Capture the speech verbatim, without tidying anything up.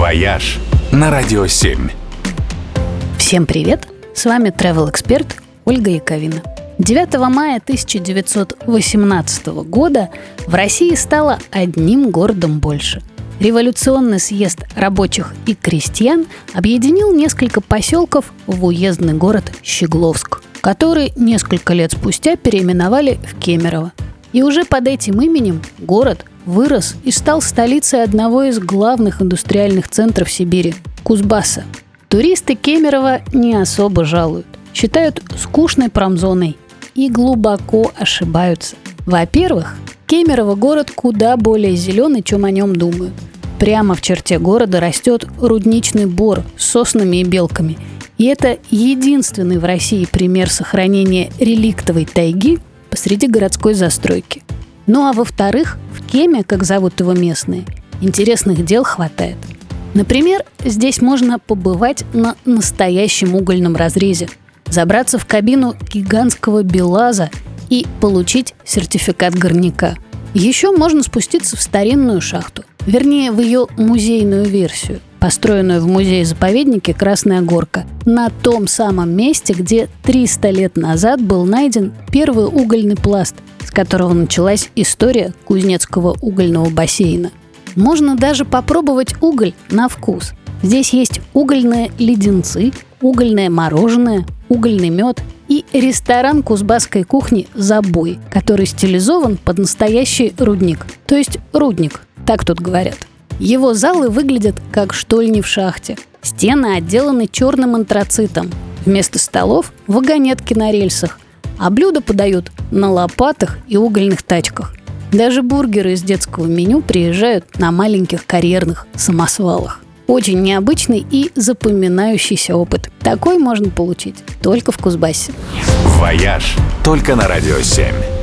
«Вояж» на Радио семь. Всем привет! С вами travel-эксперт Ольга Яковина. девятого мая тысяча девятьсот восемнадцатого года в России стало одним городом больше. Революционный съезд рабочих и крестьян объединил несколько поселков в уездный город Щегловск, который несколько лет спустя переименовали в Кемерово. И уже под этим именем город вырос и стал столицей одного из главных индустриальных центров Сибири – Кузбасса. Туристы Кемерово не особо жалуют, считают скучной промзоной и глубоко ошибаются. Во-первых, Кемерово – город куда более зеленый, чем о нем думают. Прямо в черте города растет рудничный бор с соснами и белками. И это единственный в России пример сохранения реликтовой тайги посреди городской застройки. Ну а во-вторых, в Кеме, как зовут его местные, интересных дел хватает. Например, здесь можно побывать на настоящем угольном разрезе, забраться в кабину гигантского БелАЗа и получить сертификат горняка. Еще можно спуститься в старинную шахту, вернее, в ее музейную версию, построенную в музее-заповеднике «Красная Горка», на том самом месте, где триста лет назад был найден первый угольный пласт, с которого началась история Кузнецкого угольного бассейна. Можно даже попробовать уголь на вкус. Здесь есть угольные леденцы, угольное мороженое, угольный мед и ресторан кузбасской кухни «Забой», который стилизован под настоящий рудник, то есть рудник, так тут говорят. Его залы выглядят как штольни в шахте. Стены отделаны черным антрацитом. Вместо столов – вагонетки на рельсах, а блюда подают на лопатах и угольных тачках. Даже бургеры из детского меню приезжают на маленьких карьерных самосвалах. Очень необычный и запоминающийся опыт. Такой можно получить только в Кузбассе. «Вояж» только на Радио семь.